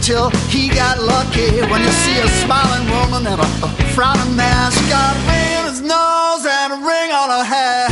till he got lucky. When you see a smiling woman and a frowning man, she got a ring on his nose and a ring on her hair.